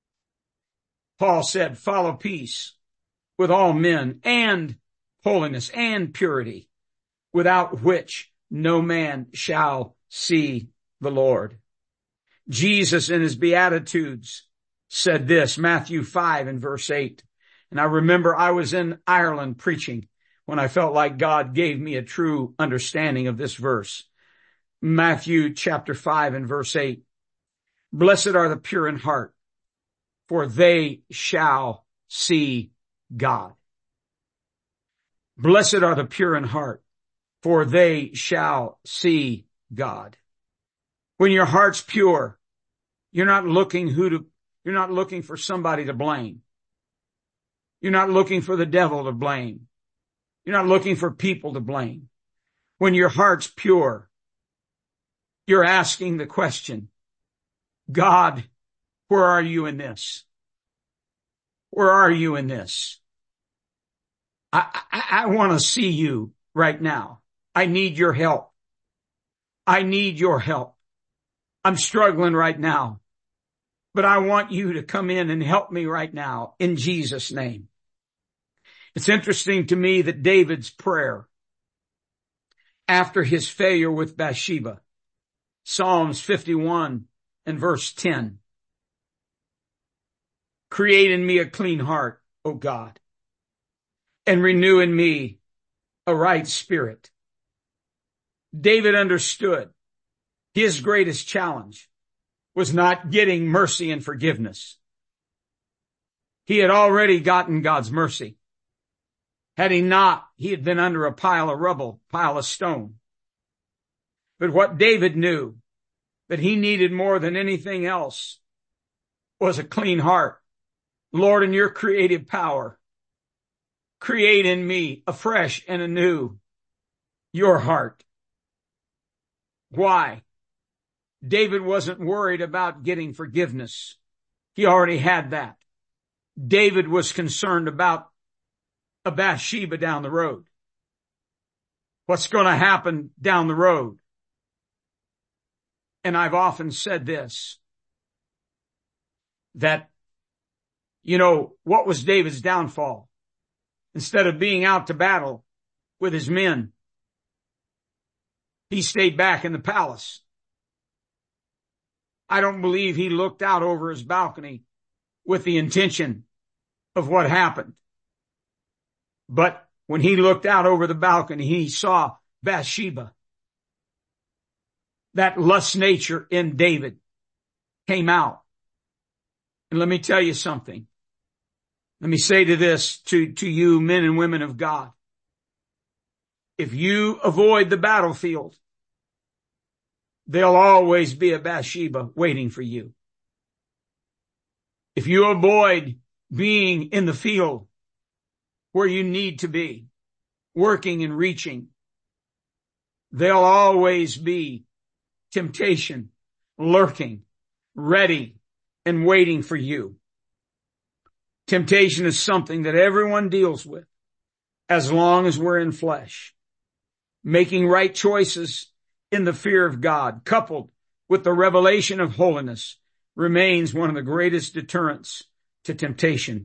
Speaker 1: Paul said, follow peace with all men and holiness and purity, without which no man shall see the Lord. Jesus in his Beatitudes said this, Matthew five and verse eight. And I remember I was in Ireland preaching when I felt like God gave me a true understanding of this verse. Matthew chapter five and verse eight. Blessed are the pure in heart, for they shall see God. Blessed are the pure in heart, for they shall see God. When your heart's pure, you're not looking who to, you're not looking for somebody to blame. You're not looking for the devil to blame. You're not looking for people to blame. When your heart's pure, you're asking the question, God, where are you in this? Where are you in this? I, I, I want to see you right now. I need your help. I need your help. I'm struggling right now, but I want you to come in and help me right now in Jesus' name. It's interesting to me that David's prayer after his failure with Bathsheba, Psalms fifty-one and verse ten, create in me a clean heart, O God, and renew in me a right spirit. David understood his greatest challenge was not getting mercy and forgiveness. He had already gotten God's mercy. Had he not, he had been under a pile of rubble, pile of stone. But what David knew that he needed more than anything else was a clean heart. Lord, in your creative power, create in me afresh and anew your heart. Why? David wasn't worried about getting forgiveness. He already had that. David was concerned about a Bathsheba down the road. What's going to happen down the road? And I've often said this, that, you know, what was David's downfall? Instead of being out to battle with his men, he stayed back in the palace. I don't believe he looked out over his balcony with the intention of what happened. But when he looked out over the balcony, he saw Bathsheba. That lust nature in David came out. And let me tell you something. Let me say to this, to, to you men and women of God. If you avoid the battlefield, there'll always be a Bathsheba waiting for you. If you avoid being in the field where you need to be, working and reaching, there'll always be temptation lurking, ready and waiting for you. Temptation is something that everyone deals with as long as we're in flesh. Making right choices in the fear of God, coupled with the revelation of holiness, remains one of the greatest deterrents to temptation.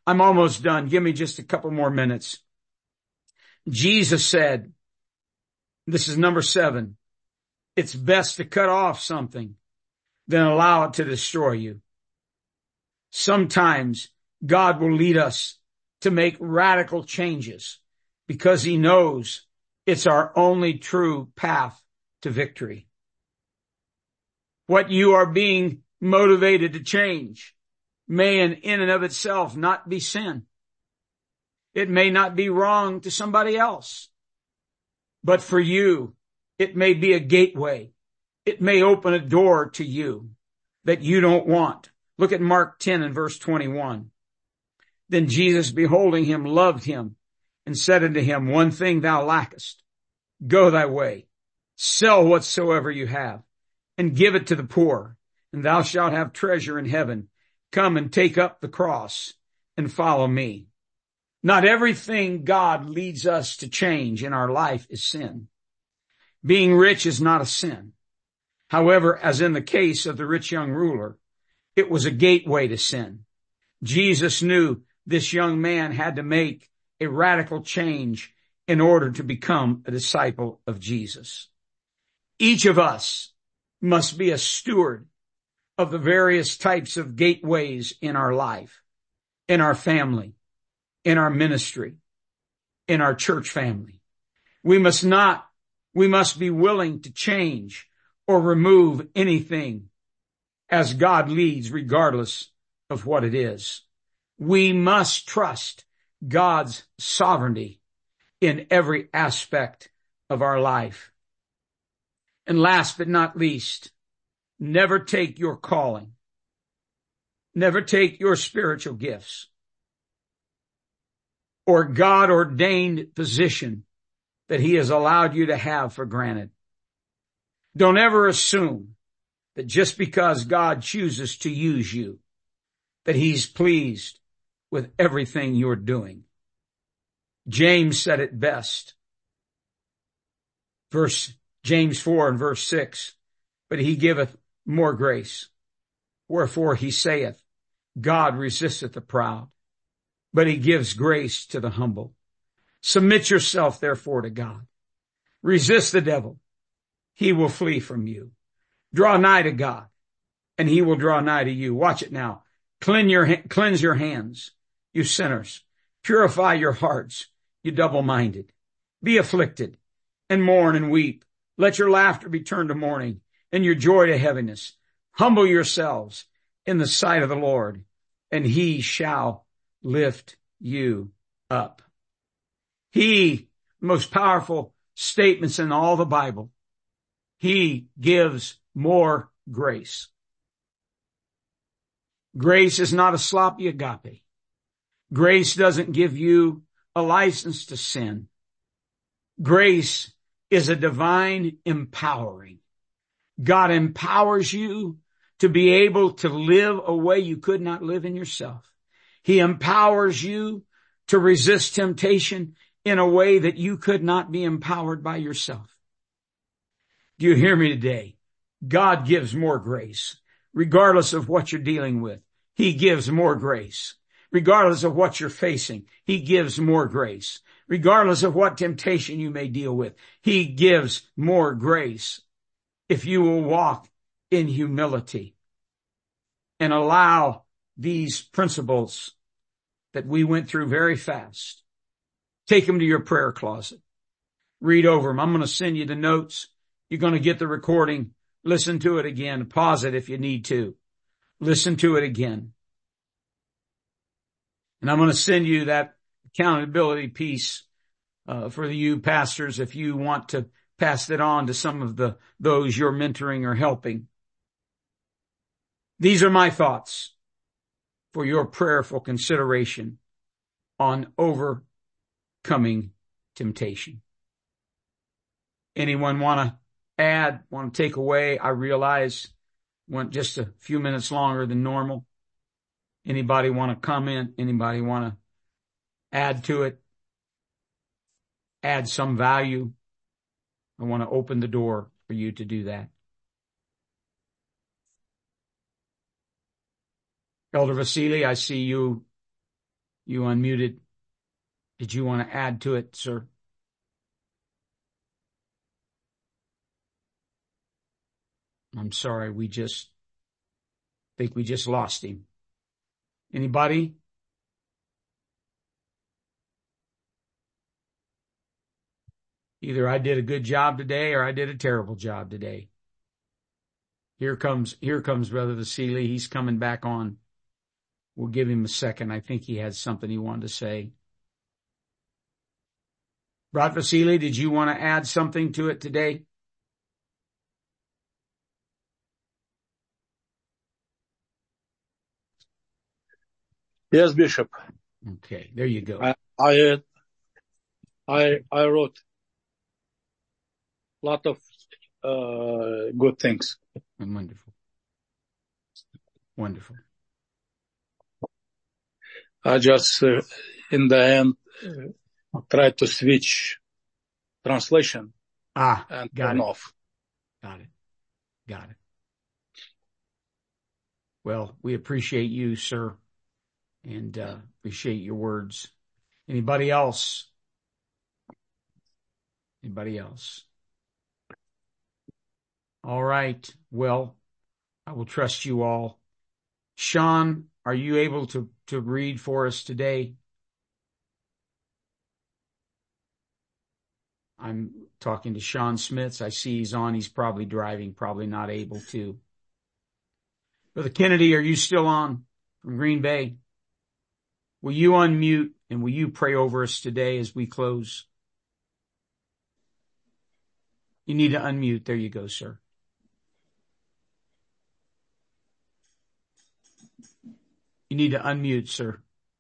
Speaker 1: I'm almost done. Give me just a couple more minutes. Jesus said, this is number seven, it's best to cut off something than allow it to destroy you. Sometimes God will lead us to make radical changes because he knows it's our only true path to victory. What you are being motivated to change may in, in and of itself not be sin. It may not be wrong to somebody else. But for you, it may be a gateway. It may open a door to you that you don't want. Look at Mark ten and verse twenty-one. Then Jesus, beholding him, loved him and said unto him, one thing thou lackest. Go thy way, sell whatsoever you have and give it to the poor, and thou shalt have treasure in heaven. Come and take up the cross and follow me. Not everything God leads us to change in our life is sin. Being rich is not a sin. However, as in the case of the rich young ruler, it was a gateway to sin. Jesus knew this young man had to make a radical change in order to become a disciple of Jesus. Each of us must be a steward of the various types of gateways in our life, in our family, in our ministry, in our church family. We must not, we must be willing to change or remove anything as God leads, regardless of what it is. We must trust God's sovereignty in every aspect of our life. And last but not least, never take your calling, never take your spiritual gifts or God-ordained position that he has allowed you to have for granted. Don't ever assume that just because God chooses to use you, that he's pleased with everything you're doing. James said it best. Verse, James four and verse six, but he giveth more grace. Wherefore he saith, God resisteth the proud, but he gives grace to the humble. Submit yourself therefore to God. Resist the devil. He will flee from you. Draw nigh to God, and he will draw nigh to you. Watch it now. Cleanse your, cleanse your hands, you sinners. Purify your hearts, you double-minded. Be afflicted, and mourn and weep. Let your laughter be turned to mourning, and your joy to heaviness. Humble yourselves in the sight of the Lord, and he shall lift you up. He, most powerful statements in all the Bible, he gives more grace. Grace is not a sloppy agape. Grace doesn't give you a license to sin. Grace is a divine empowering. God empowers you to be able to live a way you could not live in yourself. He empowers you to resist temptation in a way that you could not be empowered by yourself. Do you hear me today? God gives more grace. Regardless of what you're dealing with, he gives more grace. Regardless of what you're facing, he gives more grace. Regardless of what temptation you may deal with, he gives more grace. If you will walk in humility and allow these principles that we went through very fast, take them to your prayer closet. Read over them. I'm going to send you the notes. You're going to get the recording. Listen to it again. Pause it if you need to. Listen to it again. And I'm going to send you that accountability piece uh, for you pastors if you want to pass it on to some of the those you're mentoring or helping. These are my thoughts for your prayerful consideration on overcoming temptation. Anyone want to add, want to take away? I realize went just a few minutes longer than normal. Anybody want to comment? Anybody want to add to it? Add some value? I want to open the door for you to do that. Elder Vasily, I see you You unmuted. Did you want to add to it, sir? I'm sorry, we just think we just lost him. Anybody? Either I did a good job today or I did a terrible job today. Here comes, here comes Brother Vasily. He's coming back on. We'll give him a second. I think he had something he wanted to say. Brother Vasily, did you want to add something to it today?
Speaker 2: Yes, Bishop.
Speaker 1: Okay, there you go.
Speaker 2: I I I, I wrote a lot of uh, good things.
Speaker 1: Wonderful. Wonderful.
Speaker 2: I just, uh, in the end, uh, tried to switch translation
Speaker 1: Ah,
Speaker 2: and
Speaker 1: got
Speaker 2: turn
Speaker 1: it.
Speaker 2: off.
Speaker 1: Got it. Got it. Well, we appreciate you, sir, and uh, appreciate your words. Anybody else? Anybody else? All right. Well, I will trust you all. Sean, are you able to, to read for us today? I'm talking to Sean Smiths. I see he's on. He's probably driving, probably not able to. Brother Kennedy, are you still on from Green Bay? Will you unmute and will you pray over us today as we close? You need to unmute. There you go, sir. You need to unmute, sir.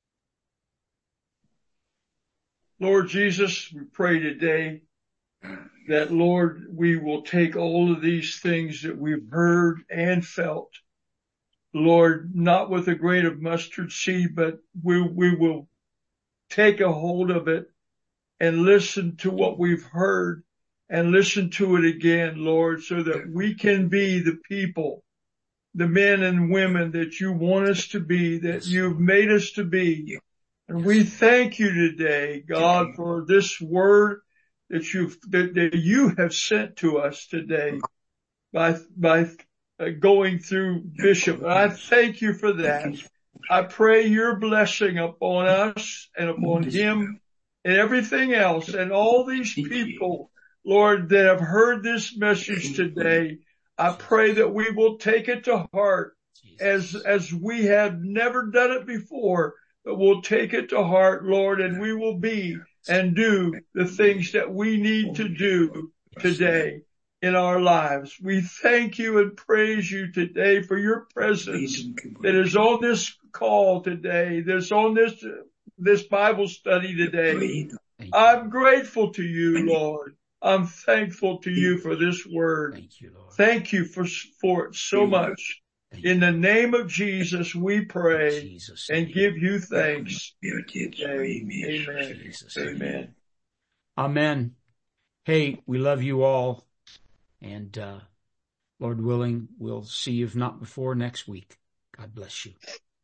Speaker 5: Lord Jesus, we pray today that, Lord, we will take all of these things that we've heard and felt, Lord, not with a grain of mustard seed, but we, we will take a hold of it and listen to what we've heard and listen to it again, Lord, so that we can be the people, the men and women that you want us to be, that you've made us to be. And we thank you today, God, for this word that you've, that, that you have sent to us today by, by going through Bishop. And I thank you for that. I pray your blessing upon us and upon him and everything else and all these people, Lord, that have heard this message today. I pray that we will take it to heart as, as we have never done it before. But we'll take it to heart, Lord, and we will be and do the things that we need to do today in our lives. We thank you and praise you today for your presence that is on this call today, that's on this, this Bible study today. I'm grateful to you, Lord. I'm thankful to you for this word.
Speaker 1: Thank you, Lord.
Speaker 5: Thank you for, for it so much. In the name of Jesus, we pray
Speaker 1: Jesus'
Speaker 5: and
Speaker 1: name.
Speaker 5: give you thanks. Amen.
Speaker 1: Jesus'
Speaker 5: Amen.
Speaker 1: Amen. Hey, we love you all. And uh, Lord willing, we'll see you, if not before, next week. God bless you.